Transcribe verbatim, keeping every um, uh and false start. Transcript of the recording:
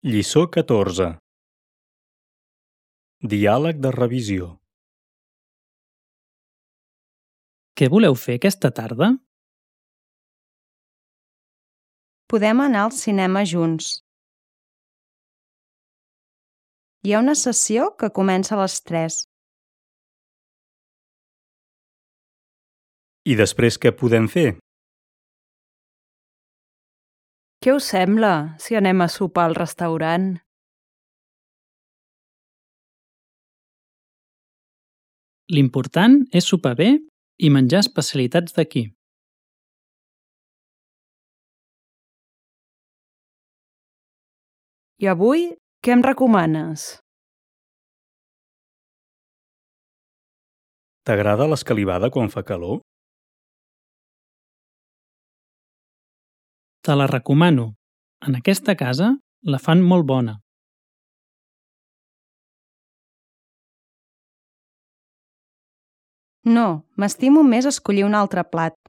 Lliçó catorze. Diàleg de revisió. Què voleu fer aquesta tarda? Podem anar al cinema junts. Hi ha una sessió que comença a les tres. I després què podem fer? Què us sembla si anem a sopar al restaurant? L'important és sopar bé i menjar especialitats d'aquí. I avui, què em recomanes? T'agrada l'escalivada quan fa calor? Te la recomano. En aquesta casa la fan molt bona. No, m'estimo més escollir un altre plat.